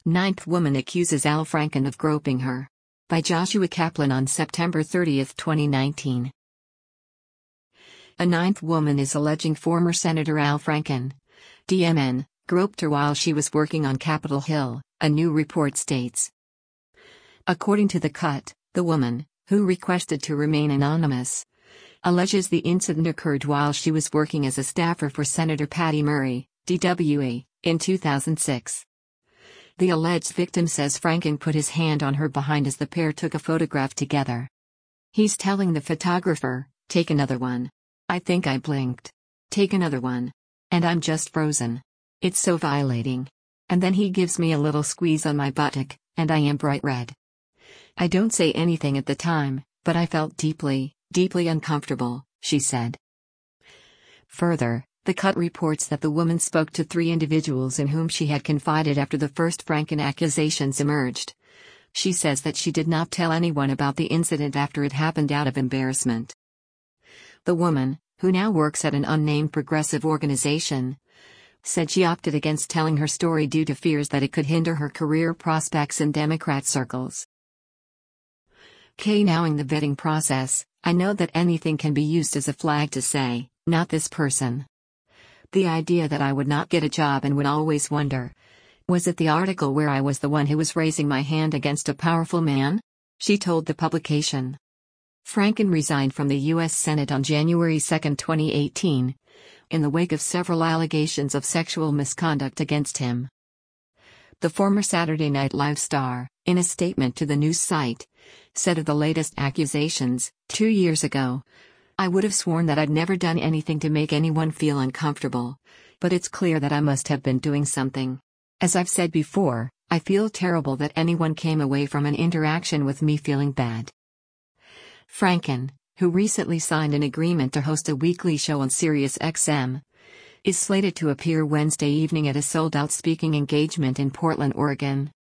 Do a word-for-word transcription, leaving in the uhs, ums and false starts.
Ninth woman accuses Al Franken of groping her. By Joshua Kaplan on September thirtieth, twenty nineteen. A ninth woman is alleging former Senator Al Franken, D M N, groped her while she was working on Capitol Hill, a new report states. According to The Cut, the woman, who requested to remain anonymous, alleges the incident occurred while she was working as a staffer for Senator Patty Murray, D W A, in two thousand six. The alleged victim says Franken put his hand on her behind as the pair took a photograph together. He's telling the photographer, "Take another one. I think I blinked. Take another one. And I'm just frozen. It's so violating." And then he gives me a little squeeze on my buttock, and I am bright red. I don't say anything at the time, but I felt deeply, deeply uncomfortable, she said. Further, The Cut reports that the woman spoke to three individuals in whom she had confided after the first Franken accusations emerged. She says that she did not tell anyone about the incident after it happened out of embarrassment. The woman, who now works at an unnamed progressive organization, said she opted against telling her story due to fears that it could hinder her career prospects in Democrat circles. K. Knowing the vetting process, I know that anything can be used as a flag to say, "Not this person." The idea that I would not get a job and would always wonder, was it the article where I was the one who was raising my hand against a powerful man? She told the publication. Franken resigned from the U S Senate on January second, twenty eighteen, in the wake of several allegations of sexual misconduct against him. The former Saturday Night Live star, in a statement to the news site, said of the latest accusations, two years ago, "I would have sworn that I'd never done anything to make anyone feel uncomfortable, but it's clear that I must have been doing something. As I've said before, I feel terrible that anyone came away from an interaction with me feeling bad." Franken, who recently signed an agreement to host a weekly show on Sirius X M, is slated to appear Wednesday evening at a sold-out speaking engagement in Portland, Oregon.